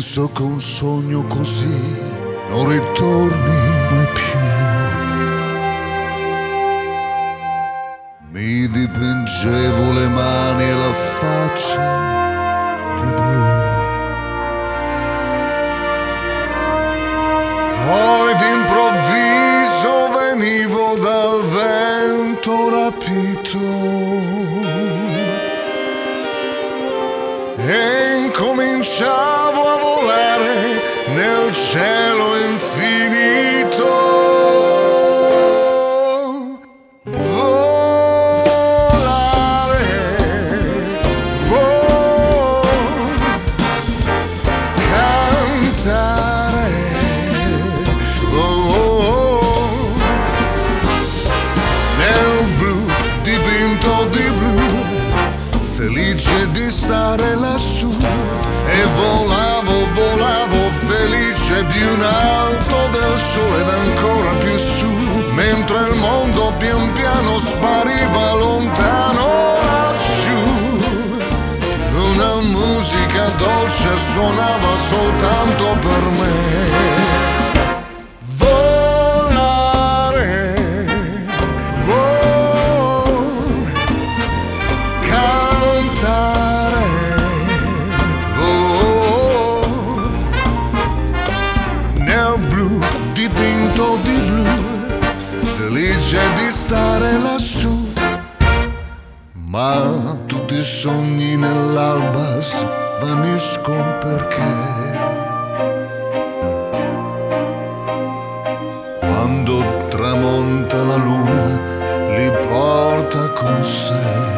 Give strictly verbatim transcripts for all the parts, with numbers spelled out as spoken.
penso che un sogno così non ritorni mai più. Mi dipingevo le mani e la faccia di blu, poi d'improvviso venivo dal vento rapito e incominciavo a volare nel cielo infinito. Volare, oh, cantare, oh, oh, nel blu dipinto di blu, felice di stare lassù, e volavo, volavo felice più in alto del sole ed ancora più su, mentre il mondo pian piano spariva lontano laggiù. Una musica dolce suonava soltanto per me. Dipinto di blu, felice di stare lassù, ma tutti i sogni nell'alba svaniscono perché quando tramonta la luna li porta con sé.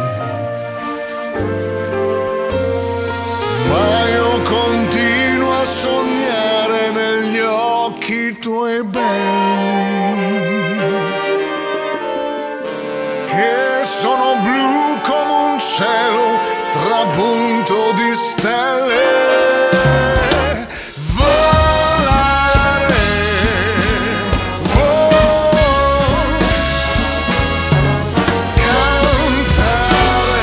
Ma io continuo a sognare negli occhi tuoi belli, che sono blu come un cielo trapunto di stelle. Volare, oh, cantare,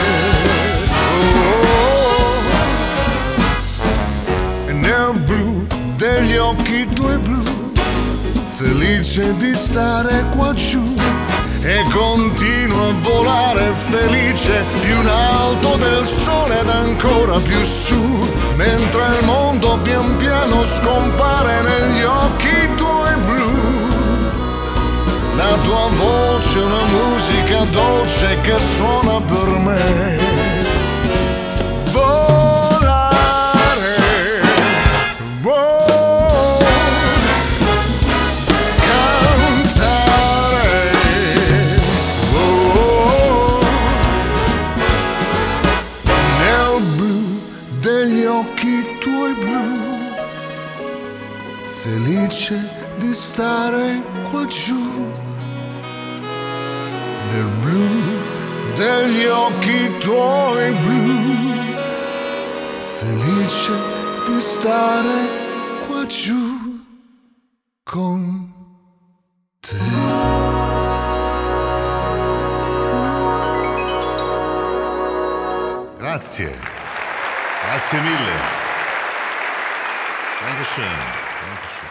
oh, nel blu degli occhi tuoi blu, felice di stare qua giù, e continuo a volare felice più in alto del sole ed ancora più su, mentre il mondo pian piano scompare negli occhi tuoi blu. La tua voce è una musica dolce che suona per me. Degli occhi tuoi blu, felice di stare qua giù, nel blu degli occhi tuoi blu, felice di stare qua giù con te. Grazie. Grazie mille. Dankeschön. Dankeschön.